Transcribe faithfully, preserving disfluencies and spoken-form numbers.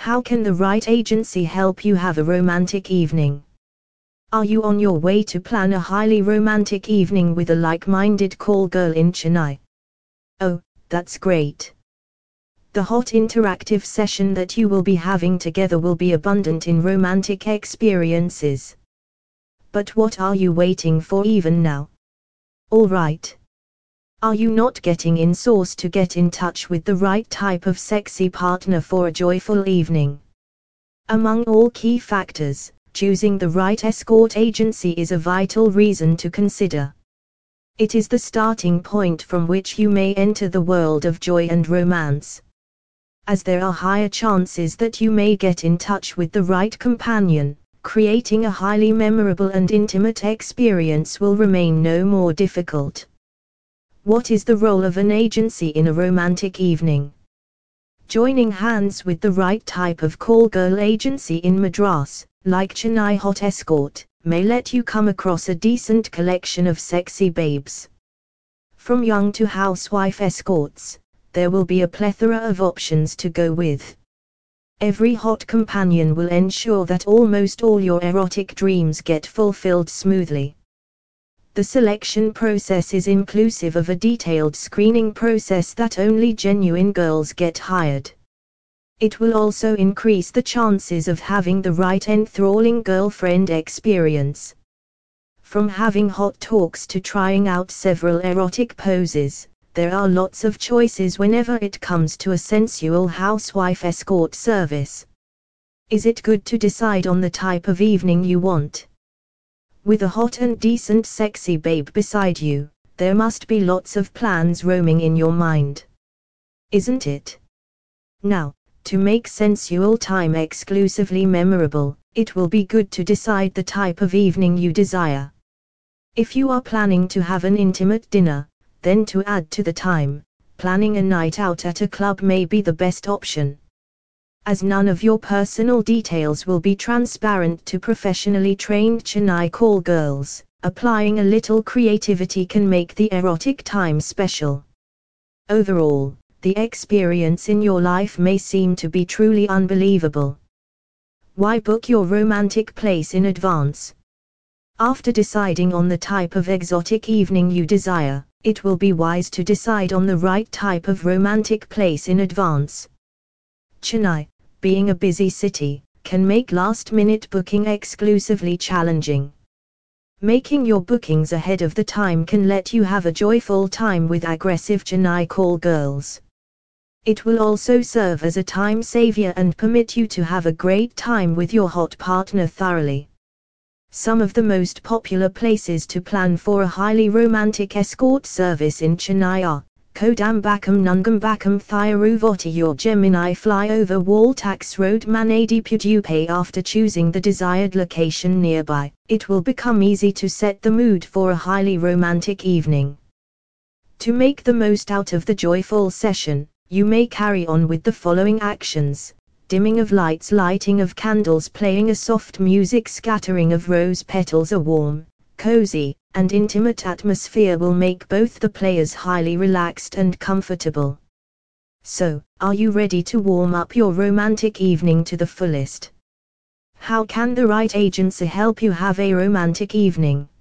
How can the right agency help you have a romantic evening? Are you on your way to plan a highly romantic evening with a like-minded call girl in Chennai? Oh, that's great. The hot interactive session that you will be having together will be abundant in romantic experiences. But what are you waiting for even now? Alright. Are you not getting in source to get in touch with the right type of sexy partner for a joyful evening? Among all key factors, choosing the right escort agency is a vital reason to consider. It is the starting point from which you may enter the world of joy and romance. As there are higher chances that you may get in touch with the right companion, creating a highly memorable and intimate experience will remain no more difficult. What is the role of an agency in a romantic evening? Joining hands with the right type of call girl agency in Madras, like Chennai Hot Escort, may let you come across a decent collection of sexy babes. From young to housewife escorts, there will be a plethora of options to go with. Every hot companion will ensure that almost all your erotic dreams get fulfilled smoothly. The selection process is inclusive of a detailed screening process that only genuine girls get hired. It will also increase the chances of having the right enthralling girlfriend experience. From having hot talks to trying out several erotic poses, there are lots of choices whenever it comes to a sensual housewife escort service. Is it good to decide on the type of evening you want? With a hot and decent sexy babe beside you, there must be lots of plans roaming in your mind. Isn't it? Now, to make sensual time exclusively memorable, it will be good to decide the type of evening you desire. If you are planning to have an intimate dinner, then to add to the time, planning a night out at a club may be the best option. As none of your personal details will be transparent to professionally trained Chennai call girls, applying a little creativity can make the erotic time special. Overall, the experience in your life may seem to be truly unbelievable. Why book your romantic place in advance? After deciding on the type of exotic evening you desire, it will be wise to decide on the right type of romantic place in advance. Chennai, being a busy city, can make last-minute booking exclusively challenging. Making your bookings ahead of the time can let you have a joyful time with aggressive Chennai call girls. It will also serve as a time savior and permit you to have a great time with your hot partner thoroughly. Some of the most popular places to plan for a highly romantic escort service in Chennai are Kodambakkam, Nungambakkam, Thiruvottiur, Gemini Flyover, Waltax Road, Manadi, Pudupai. After choosing the desired location nearby, it will become easy to set the mood for a highly romantic evening. To make the most out of the joyful session, you may carry on with the following actions. Dimming of lights, lighting of candles, playing a soft music, scattering of rose petals. A warm, cozy, and intimate atmosphere will make both the players highly relaxed and comfortable. So, are you ready to warm up your romantic evening to the fullest? How can the right agency help you have a romantic evening?